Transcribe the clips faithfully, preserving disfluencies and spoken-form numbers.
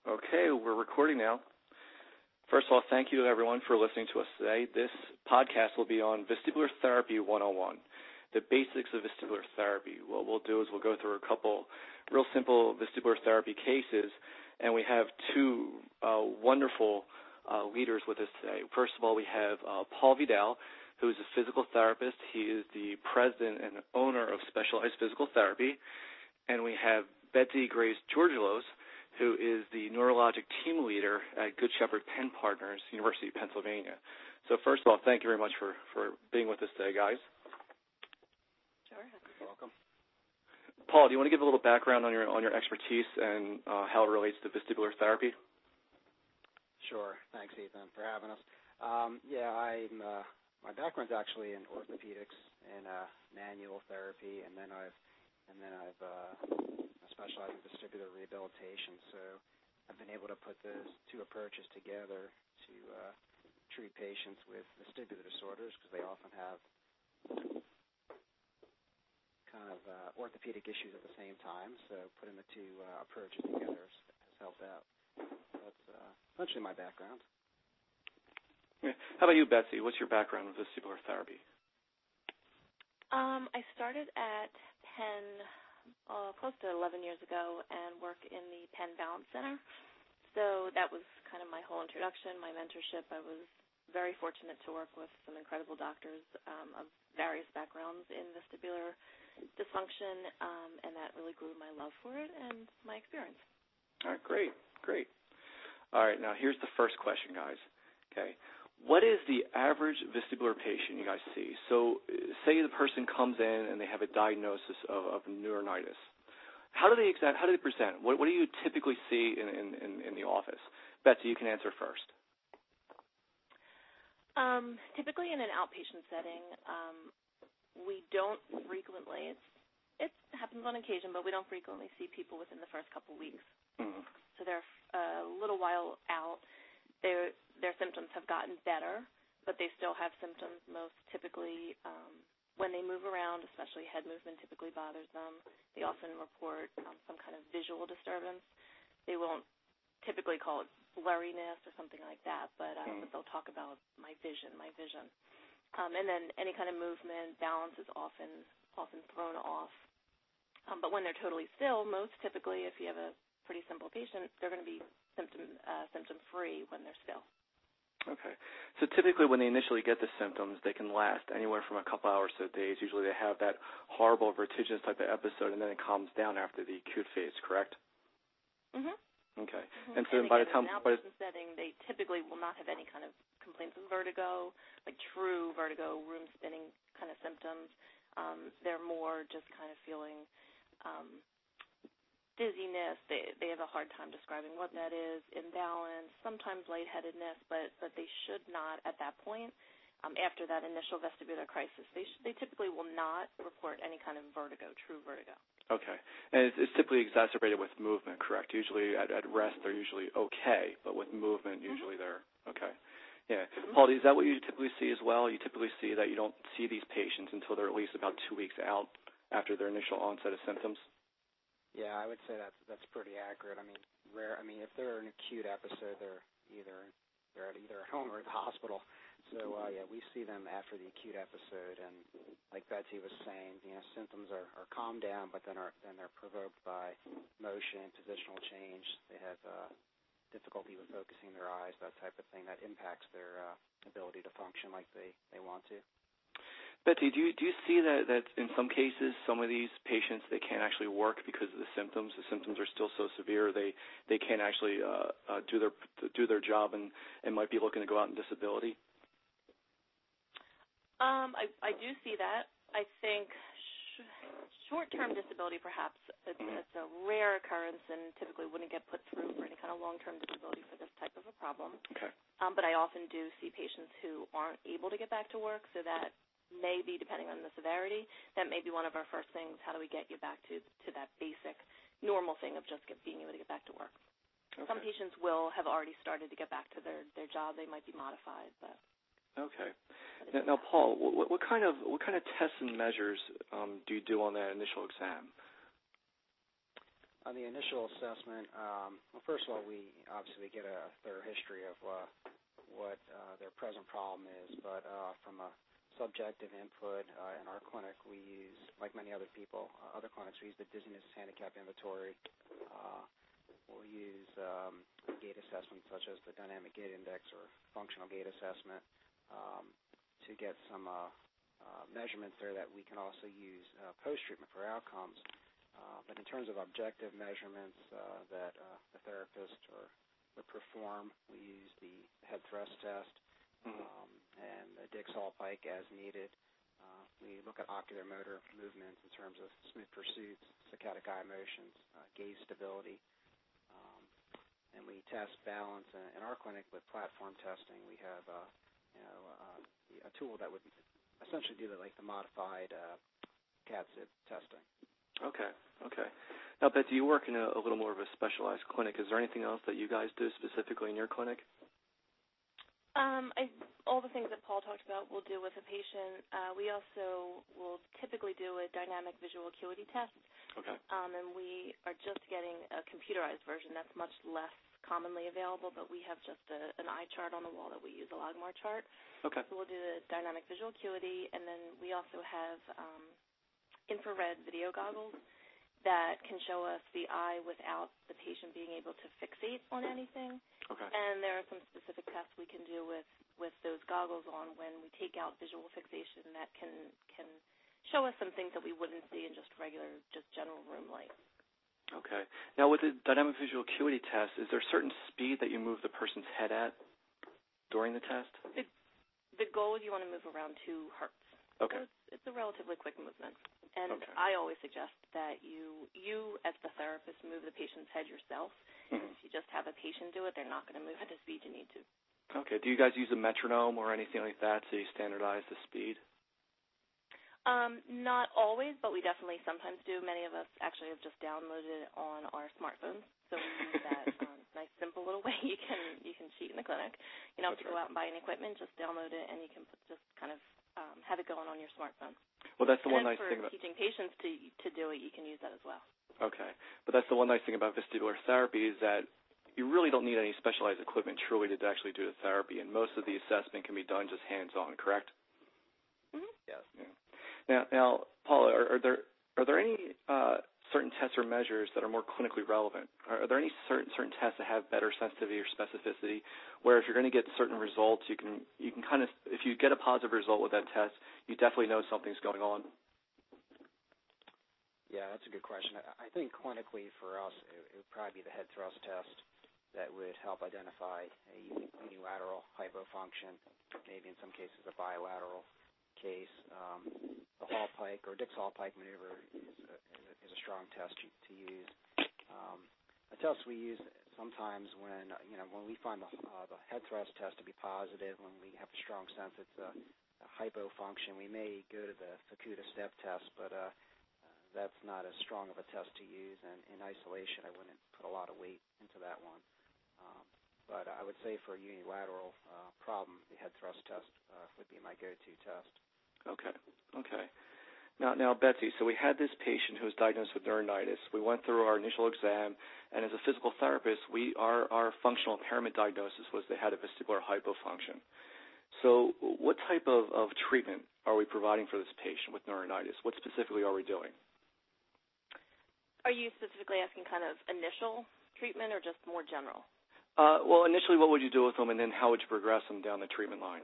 Okay, we're recording now. First of all, thank you to everyone for listening to us today. This podcast will be on Vestibular Therapy one oh one, the basics of vestibular therapy. What we'll do is we'll go through a couple real simple vestibular therapy cases, and we have two uh, wonderful uh, leaders with us today. First of all, we have uh, Paul Vidal, who is a physical therapist. He is the president and owner of Specialized Physical Therapy. And we have Betsy Grace Georgelos, who is the neurologic team leader at Good Shepherd Penn Partners, University of Pennsylvania. So first of all, thank you very much for, for being with us today, guys. Sure. You're welcome. Paul, do you want to give a little background on your on your expertise and uh, how it relates to vestibular therapy? Sure. Thanks, Ethan, for having us. Um, yeah, I'm. Uh, my background's actually in orthopedics and uh, manual therapy, and then I've and then I've uh, specialized in vestibular rehabilitation. So I've been able to put those two approaches together to uh, treat patients with vestibular disorders because they often have kind of uh, orthopedic issues at the same time. So putting the two uh, approaches together has, has helped out. That's uh, essentially my background. Yeah. How about you, Betsy? What's your background with vestibular therapy? Um, I started at Penn uh, close to eleven years ago and work in the Penn Balance Center. So that was kind of my whole introduction, my mentorship. I was very fortunate to work with some incredible doctors um, of various backgrounds in vestibular dysfunction, um, and that really grew my love for it and my experience. All right, great, great. All right, now here's the first question, guys. Okay. What is the average vestibular patient you guys see? So say the person comes in and they have a diagnosis of, of neuronitis. How do they exact, how do they present? What, what do you typically see in, in, in the office? Betsy, you can answer first. Um, typically in an outpatient setting, um, we don't frequently, it's, it happens on occasion, but we don't frequently see people within the first couple weeks. Mm-hmm. So they're a little while out. Their their symptoms have gotten better, but they still have symptoms. Most typically, um, when they move around, especially head movement typically bothers them. They often report um, some kind of visual disturbance. They won't typically call it blurriness or something like that, but, um, but they'll talk about my vision, my vision. Um, and then any kind of movement, balance is often often thrown off. Um, but when they're totally still, most typically, if you have a pretty simple patient, they're going to be symptom uh, symptom free when they're still. Okay. So typically when they initially get the symptoms, they can last anywhere from a couple hours to days. Usually they have that horrible vertiginous type of episode, and then it calms down after the acute phase, correct? Mm-hmm. Okay. Mm-hmm. And so and by again, the time... in an outpatient setting, they typically will not have any kind of complaints of vertigo, like true vertigo, room spinning kind of symptoms. Um, they're more just kind of feeling... Um, dizziness, they they have a hard time describing what that is, imbalance, sometimes lightheadedness, but, but they should not at that point, um, after that initial vestibular crisis, they sh- they typically will not report any kind of vertigo, true vertigo. Okay. And it's, it's typically exacerbated with movement, correct? Usually at, at rest they're usually okay, but with movement usually mm-hmm. they're okay. Yeah. Mm-hmm. Paul, is that what you typically see as well? You typically see that you don't see these patients until they're at least about two weeks out after their initial onset of symptoms? Yeah, I would say that's that's pretty accurate. I mean, rare. I mean, if they're an acute episode, they're either they're at either at home or at the hospital. So uh, yeah, we see them after the acute episode, and like Betsy was saying, you know, symptoms are, are calmed down, but then are then they're provoked by motion, positional change. They have uh, difficulty with focusing their eyes, that type of thing, that impacts their uh, ability to function like they, they want to. Betsy, do you do you see that, that in some cases some of these patients they can't actually work because of the symptoms? The symptoms are still so severe they, they can't actually uh, uh, do their do their job and, and might be looking to go out in disability. Um, I I do see that. I think sh- short-term disability perhaps it's, mm-hmm. it's a rare occurrence and typically wouldn't get put through for any kind of long-term disability for this type of a problem. Okay. Um, but I often do see patients who aren't able to get back to work, so that maybe, depending on the severity, that may be one of our first things. How do we get you back to, to that basic normal thing of just get, being able to get back to work? Okay. Some patients will have already started to get back to their, their job. They might be modified, but okay. Now, now, Paul, what, what kind of what kind of tests and measures um, do you do on that initial exam? On the initial assessment, um, well, first of all, we obviously get a thorough history of uh, what uh, their present problem is, but uh, from a subjective input uh, in our clinic, we use, like many other people, uh, other clinics, we use the Dizziness Handicap Inventory. Uh, we'll use um, gait assessments such as the Dynamic Gait Index or Functional Gait Assessment um, to get some uh, uh, measurements there that we can also use uh, post-treatment for outcomes. Uh, but in terms of objective measurements uh, that uh, the therapist or would perform, we use the head thrust test mm-hmm. um, and the Dix-Hallpike as needed. Uh, we look at ocular motor movements in terms of smooth pursuits, saccadic eye motions, uh, gaze stability, um, and we test balance. In, in our clinic with platform testing, we have uh, you know uh, a tool that would essentially do the, like the modified uh, C A D-S I B testing. Okay, okay. Now, Betsy, you work in a, a little more of a specialized clinic. Is there anything else that you guys do specifically in your clinic? Um, I, all the things that Paul talked about we'll do with a patient. Uh, we also will typically do a dynamic visual acuity test. Okay. Um, and we are just getting a computerized version that's much less commonly available, but we have just a, an eye chart on the wall that we use, a Logmar chart. Okay. So we'll do the dynamic visual acuity, and then we also have um, infrared video goggles that can show us the eye without the patient being able to fixate on anything. Okay. And there are some specific tests we can do with, with those goggles on when we take out visual fixation that can can show us some things that we wouldn't see in just regular, just general room light. Okay. Now, with the dynamic visual acuity test, is there a certain speed that you move the person's head at during the test? The, the goal is you want to move around two hertz. Okay. So it's, it's a relatively quick movement. And okay. I always suggest that you, you as the therapist, move the patient's head yourself. Mm-hmm. If you just have a patient do it, they're not going to move at the speed you need to. Okay. Do you guys use a metronome or anything like that so you standardize the speed? Um, not always, but we definitely sometimes do. Many of us actually have just downloaded it on our smartphones, so we use that um, nice, simple little way you can you can cheat in the clinic. You don't have to go out and buy any equipment; just download it, and you can put, just kind of um, have it going on your smartphone. Well, that's the and one nice for thing about teaching patients to to do it. You can use that as well. Okay, but that's the one nice thing about vestibular therapy is that you really don't need any specialized equipment truly to actually do the therapy, and most of the assessment can be done just hands-on. Correct? Mm-hmm. Yes. Yeah. Now, now, Paula, are, are there are there any uh, certain tests or measures that are more clinically relevant? Are, are there any certain certain tests that have better sensitivity or specificity, where if you're going to get certain results, you can you can kind of if you get a positive result with that test, you definitely know something's going on? Yeah, that's a good question. I think clinically for us, it, it would probably be the head thrust test that would help identify a unilateral hypofunction, maybe in some cases a bilateral case. Um, the Hallpike or Dix-Hallpike maneuver is a, is a strong test to, to use. Um, a test we use sometimes when you know when we find the, uh, the head thrust test to be positive, when we have a strong sense it's a, a hypofunction, we may go to the Fukuda step test, but uh, uh, that's not as strong of a test to use. And in isolation, I wouldn't put a lot of weight into that one. Um, but I would say for a unilateral uh, problem, the head thrust test uh, would be my go-to test. Okay. Okay. Now, now, Betsy, so we had this patient who was diagnosed with neuronitis. We went through our initial exam, and as a physical therapist, we our, our functional impairment diagnosis was they had a vestibular hypofunction. So what type of, of treatment are we providing for this patient with neuronitis? What specifically are we doing? Are you specifically asking kind of initial treatment or just more general? Uh, well, initially, what would you do with them, and then how would you progress them down the treatment line?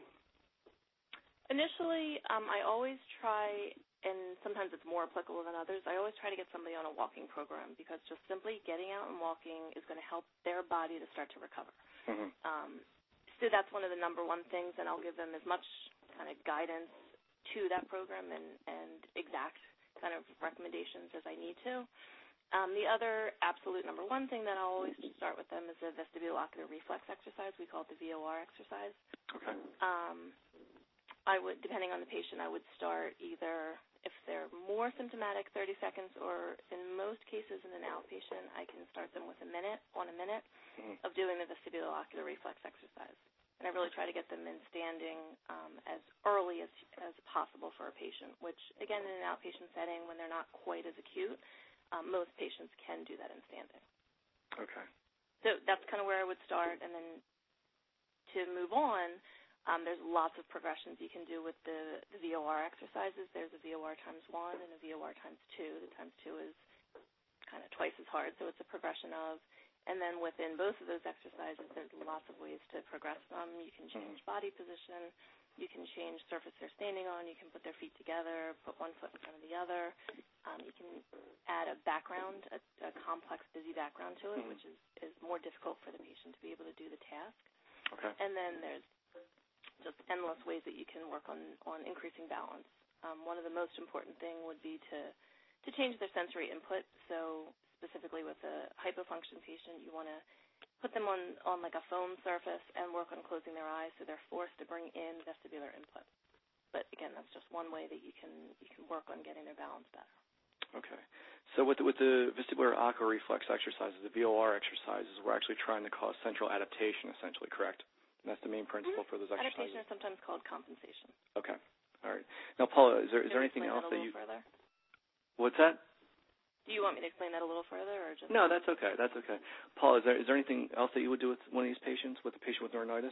Initially, um, I always try, and sometimes it's more applicable than others, I always try to get somebody on a walking program because just simply getting out and walking is going to help their body to start to recover. Mm-hmm. Um, so that's one of the number one things, and I'll give them as much kind of guidance to that program and, and exact kind of recommendations as I need to. Um, the other absolute number one thing that I'll always start with them is a vestibulo-ocular reflex exercise. We call it the V O R exercise. Okay. Um, I would, depending on the patient, I would start either, if they're more symptomatic, thirty seconds, or in most cases in an outpatient, I can start them with a minute, on a minute, mm-hmm. of doing the vestibulo-ocular reflex exercise. And I really try to get them in standing um, as early as, as possible for a patient, which, again, in an outpatient setting, when they're not quite as acute, um, most patients can do that in standing. Okay. So that's kind of where I would start, and then to move on, um, there's lots of progressions you can do with the, the V O R exercises. There's a V O R times one and a V O R times two. The times two is kind of twice as hard, so it's a progression of. And then within both of those exercises, there's lots of ways to progress them. You can change mm-hmm. body position. You can change surface they're standing on. You can put their feet together, put one foot in front of the other. Um, you can add a background, a, a complex, busy background to it, mm-hmm. which is, is more difficult for the patient to be able to do the task. Okay. And then there's just endless ways that you can work on, on increasing balance. Um, one of the most important thing would be to, to change their sensory input. So specifically with a hypofunction patient, you want to put them on, on like a foam surface and work on closing their eyes so they're forced to bring in vestibular input. But again, that's just one way that you can you can work on getting their balance better. Okay. So with the, with the vestibular ocoreflex exercises, the V O R exercises, we're actually trying to cause central adaptation, essentially, correct? And that's the main principle mm-hmm. for those exercises. Adaptation is sometimes called compensation. Okay. All right. Now, Paula, is there is Can there anything else that you? Further? What's that? Do you want me to explain that a little further, or just? No, that's okay. That's okay. Paul, is there is there anything else that you would do with one of these patients, with a patient with neuronitis?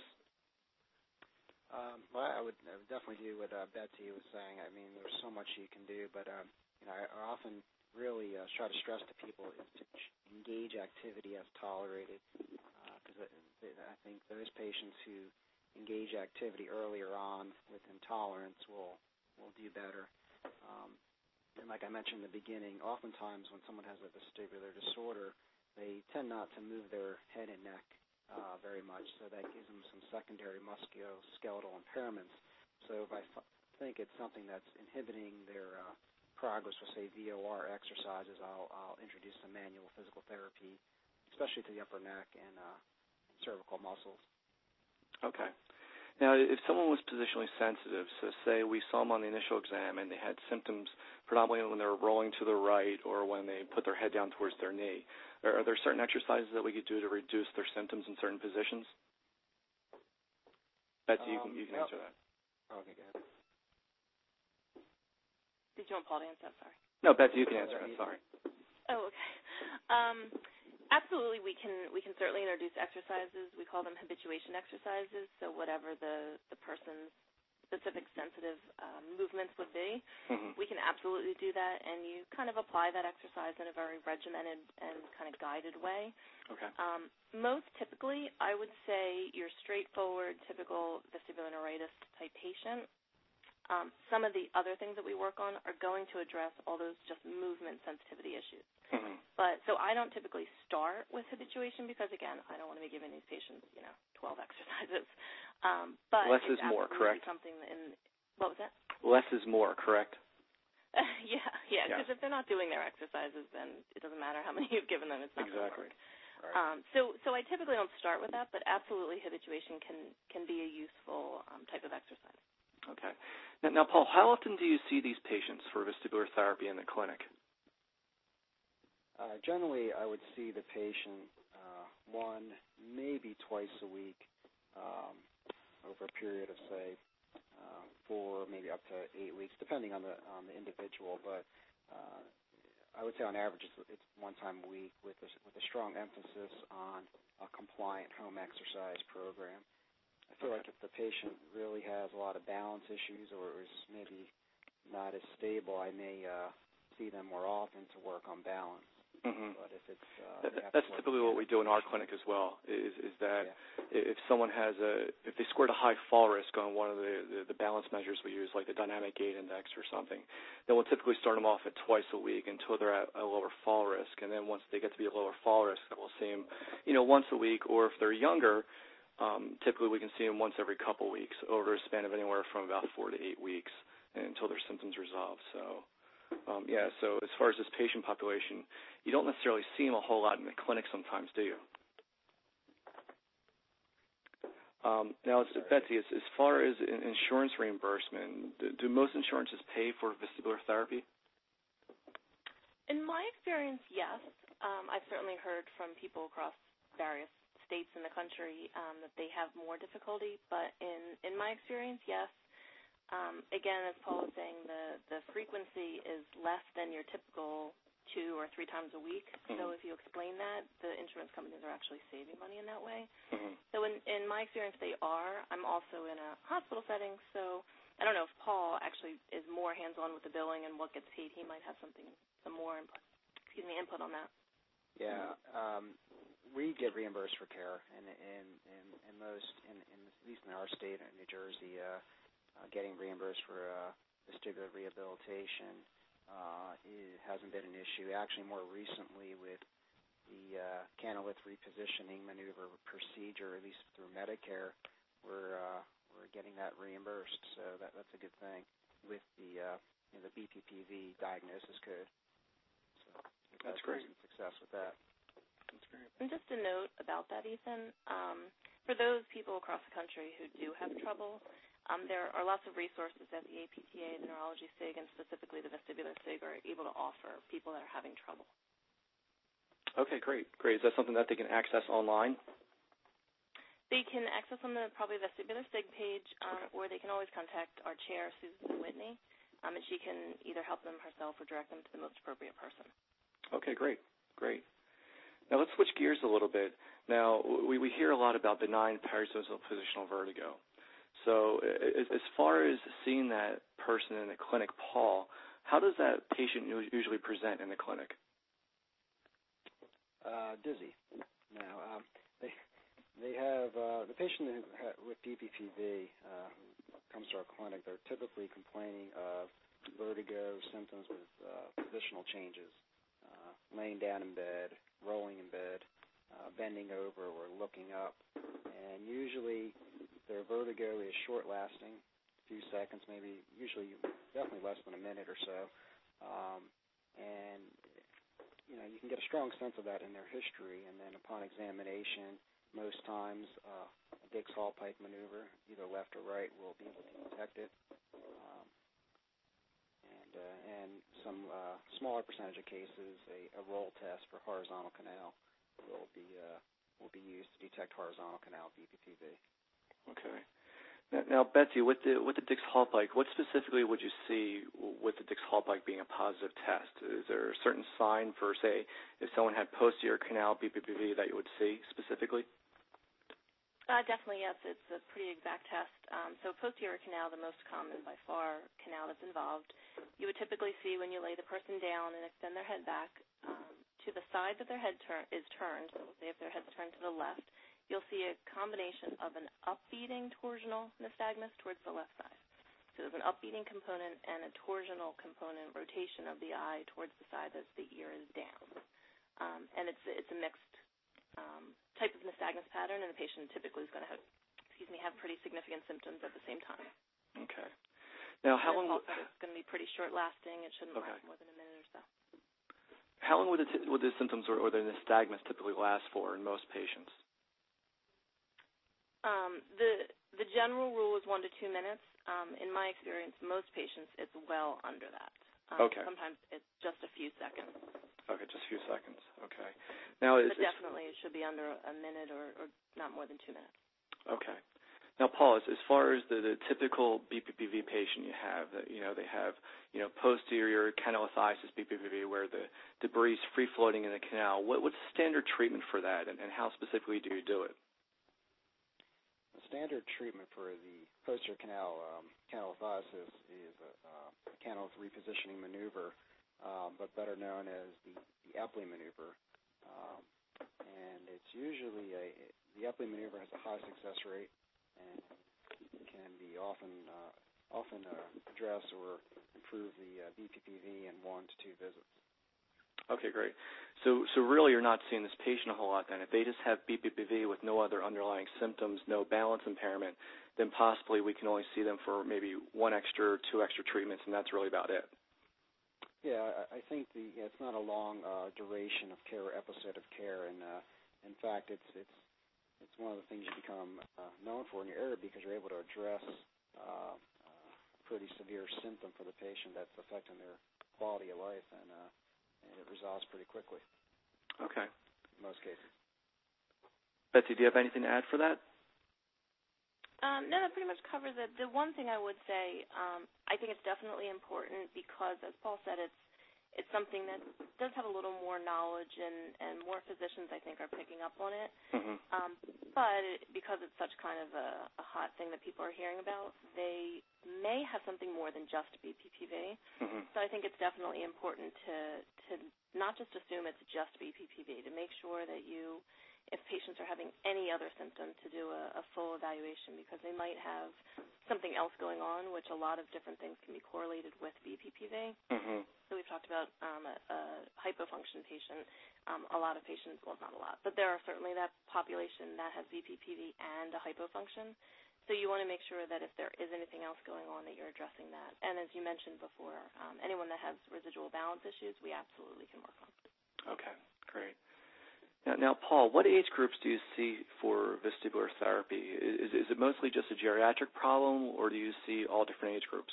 Um, well, I would, I would definitely do what uh, Betsy was saying. I mean, there's so much you can do, but um, you know, I, I often really uh, try to stress to people is to engage activity as tolerated, because uh, I think those patients who engage activity earlier on with intolerance will will do better. Um, And like I mentioned in the beginning, oftentimes when someone has a vestibular disorder, they tend not to move their head and neck uh, very much, so that gives them some secondary musculoskeletal impairments. So if I f- think it's something that's inhibiting their uh, progress with, say, V O R exercises, I'll, I'll introduce some manual physical therapy, especially to the upper neck and uh, cervical muscles. Okay. Now, if someone was positionally sensitive, so say we saw them on the initial exam and they had symptoms predominantly when they were rolling to the right or when they put their head down towards their knee, are, are there certain exercises that we could do to reduce their symptoms in certain positions? Betsy, um, you can, you can well, answer that. Okay, go ahead. Did you want Paul to answer that? Sorry. No, Betsy, you can answer that. Sorry. Oh, okay. Um, Absolutely, we can we can certainly introduce exercises. We call them habituation exercises. So whatever the, the person's specific sensitive um, movements would be, mm-hmm. we can absolutely do that. And you kind of apply that exercise in a very regimented and kind of guided way. Okay. Um, most typically, I would say your straightforward, typical vestibular neuritis type patient. Um, some of the other things that we work on are going to address all those just movement sensitivity issues. Mm-hmm. But so I don't typically start with habituation because, again, I don't want to be giving these patients, you know, twelve exercises. Um, but less is more, correct? Something in what was that? Less is more, correct? Uh, yeah, yeah. Because yeah. if they're not doing their exercises, then it doesn't matter how many you've given them. It's not exactly. Going to work. Right. Um, so, so I typically don't start with that, but absolutely, habituation can can be a useful um, type of exercise. Okay. Now, now, Paul, how often do you see these patients for vestibular therapy in the clinic? Uh, generally, I would see the patient uh, one, maybe twice a week um, over a period of, say, uh, four, maybe up to eight weeks, depending on the on the individual. But uh, I would say on average it's, it's one time a week with a, with a strong emphasis on a compliant home exercise program. I feel like if the patient really has a lot of balance issues or is maybe not as stable, I may uh, see them more often to work on balance. Mm-hmm. But if it's uh, that, that's typically what we do in our clinic as well. Is is that yeah. if someone has a if they scored a high fall risk on one of the, the the balance measures we use, like the dynamic gait index or something, then we'll typically start them off at twice a week until they're at a lower fall risk, and then once they get to be a lower fall risk, then we'll see them, you know, once a week. Or if they're younger, um, typically we can see them once every couple weeks over a span of anywhere from about four to eight weeks until their symptoms resolve. So. Um, yeah, so as far as this patient population, you don't necessarily see them a whole lot in the clinic sometimes, do you? Um, now, Betsy, as, as far as insurance reimbursement, do, do most insurances pay for vestibular therapy? In my experience, yes. Um, I've certainly heard from people across various states in the country um, that they have more difficulty, but in, in my experience, yes. Um, again, as Paul was saying, the, the frequency is less than your typical two or three times a week. Mm-hmm. So if you explain that, the insurance companies are actually saving money in that way. Mm-hmm. So in, in my experience, they are. I'm also in a hospital setting, so I don't know if Paul actually is more hands-on with the billing and what gets paid. He might have something, some more input, excuse me, input on that. Yeah, um, we get reimbursed for care, and in, in, in most, in, in, at least in our state, in New Jersey, uh, uh, getting reimbursed for uh, vestibular rehabilitation uh, it hasn't been an issue. Actually, more recently with the uh, canalith repositioning maneuver procedure, at least through Medicare, we're uh, we're getting that reimbursed, so that that's a good thing with the uh, you know, the B P P V diagnosis code. So that's great. Some success with that. That's great. And just a note about that, Ethan, um, for those people across the country who do have trouble, um, there are lots of resources that the A P T A, the Neurology SIG, and specifically the Vestibular SIG are able to offer people that are having trouble. Okay, great, great. Is that something that they can access online? They can access on the probably Vestibular SIG page, um, or they can always contact our chair, Susan Whitney, um, and she can either help them herself or direct them to the most appropriate person. Okay, great, great. Now let's switch gears a little bit. Now we, we hear a lot about benign paroxysmal positional vertigo. So as, as far as seeing that person in the clinic, Paul, how does that patient usually present in the clinic? Uh, dizzy. Now, um, they they have uh, the patient who ha- with B P P V uh, who comes to our clinic. They're typically complaining of vertigo symptoms with uh, positional changes, uh, laying down in bed, rolling in bed, uh, bending over, or looking up. And usually, their vertigo is short-lasting, a few seconds, maybe. Usually, definitely less than a minute or so. Um, and you know, you can get a strong sense of that in their history, and then upon examination, most times uh, a Dix-Hallpike maneuver, either left or right, will be able to detect it. Um, and uh, and some uh, smaller percentage of cases, a, a roll test for horizontal canal will be uh, will be used to detect horizontal canal B P P V. Okay. Now, now, Betsy, with the with the Dix-Hallpike, what specifically would you see with the Dix-Hallpike being a positive test? Is there a certain sign for, say, if someone had posterior canal B P P V that you would see specifically? Uh, definitely, yes. It's a pretty exact test. Um, so posterior canal, the most common by far canal that's involved, you would typically see when you lay the person down and extend their head back um, to the side that their head tur- is turned. So say if their head's turned to the left, you'll see a combination of an upbeating torsional nystagmus towards the left side. So there's an upbeating component and a torsional component, rotation of the eye towards the side that the ear is down. Um, and it's it's a mixed um, type of nystagmus pattern, and the patient typically is going to have, excuse me, have pretty significant symptoms at the same time. Okay. Now, how long? Also, it's going to be pretty short-lasting. It shouldn't okay. last more than a minute or so. How long would the, t- would the symptoms or, or the nystagmus typically last for in most patients? Um, the the general rule is one to two minutes. Um, in my experience, most patients, it's well under that. Um, okay. Sometimes it's just a few seconds. Okay, just a few seconds. Okay. Now, but definitely it should be under a minute or, or not more than two minutes. Okay. Now, Paul, as, as far as the, the typical B P P V patient you have, that you know they have you know posterior canalithiasis B P P V where the debris is free floating in the canal. What, what's the standard treatment for that, and, and how specifically do you do it? The standard treatment for the posterior canal um, canalithiasis is a uh, canalith repositioning maneuver, um, but better known as the, the Epley maneuver. Um, and it's usually a the Epley maneuver has a high success rate and can be often uh, often uh, address or improve the uh, B P P V in one to two visits. Okay, great. So, so really, you're not seeing this patient a whole lot then. If they just have B P P V with no other underlying symptoms, no balance impairment, then possibly we can only see them for maybe one extra or two extra treatments, and that's really about it. Yeah, I, I think the yeah, it's not a long uh, duration of care or episode of care, and uh, in fact, it's it's it's one of the things you become uh, known for in your area because you're able to address uh, uh, a pretty severe symptom for the patient that's affecting their quality of life, and, uh, and it resolves pretty quickly. Okay. In most cases. Betsy, do you have anything to add for that? Um, no, that pretty much covers it. The one thing I would say, um, I think it's definitely important because, as Paul said, it's it's something that does have a little more knowledge, and, and more physicians, I think, are picking up on it. Mm-hmm. Um, but it, because it's such kind of a, a hot thing that people are hearing about, they may have something more than just B P P V. Mm-hmm. So I think it's definitely important to, to not just assume it's just B P P V, to make sure that you, if patients are having any other symptom, to do a, a full evaluation, because they might have something else going on, which a lot of different things can be correlated with B P P V. Mm-hmm. So we've talked about um, a, a hypofunction patient. Um, a lot of patients, well, not a lot, but there are certainly that population that has B P P V and a hypofunction. So you want to make sure that if there is anything else going on, that you're addressing that. And as you mentioned before, um, anyone that has residual balance issues, we absolutely can work on. Okay, great. Now, now, Paul, what age groups do you see for vestibular therapy? Is, is it mostly just a geriatric problem, or do you see all different age groups?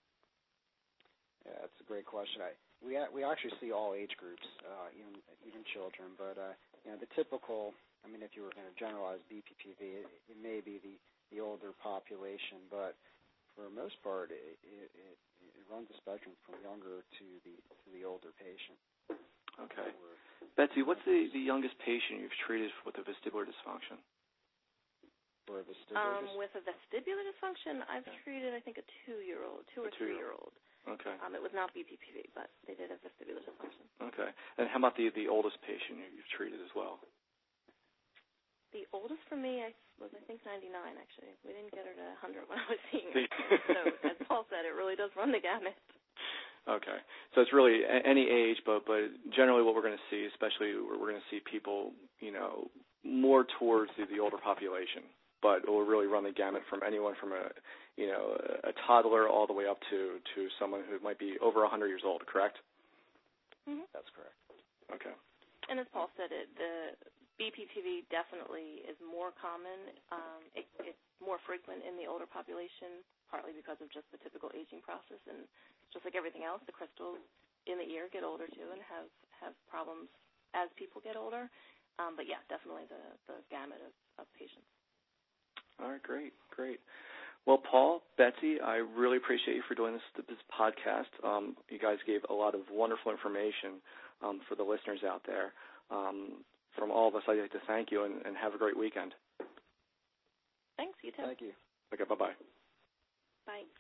Yeah, that's a great question. I, we we actually see all age groups, uh, even even children. But uh, you know, the typical, I mean, if you were going to generalize B P P V, it, it may be the, the older population, but for the most part, it, it, it, it runs the spectrum from younger to the to the older patient. Okay. Betsy, what's the, the youngest patient you've treated with a vestibular dysfunction? For a vestibular um, dys- with a vestibular dysfunction, I've yeah. treated, I think, a two-year-old, two a or three-year-old. Okay. Um, it was not B P P V, but they did have vestibular dysfunction. Okay. And how about the, the oldest patient you've treated as well? The oldest for me I was, I think, ninety-nine, actually. We didn't get her to one hundred when I was seeing her. So, as Paul said, it really does run the gamut. Okay. So it's really any age, but, but generally what we're going to see, especially we're going to see people, you know, more towards the, the older population. But it will really run the gamut from anyone from a, you know, a toddler all the way up to, to someone who might be over one hundred years old, correct? Mm-hmm. That's correct. Okay. And as Paul said, it, the B P P V definitely is more common. Um, it, it's more frequent in the older population, partly because of just the typical aging process. And just like everything else, the crystals in the ear get older, too, and have, have problems as people get older. Um, but, yeah, definitely the, the gamut of, of patients. All right, great, great. Well, Paul, Betsy, I really appreciate you for doing this, this podcast. Um, you guys gave a lot of wonderful information um, for the listeners out there. Um, from all of us, I'd like to thank you and, and have a great weekend. Thanks, you too. Thank you. Okay, bye-bye. Bye.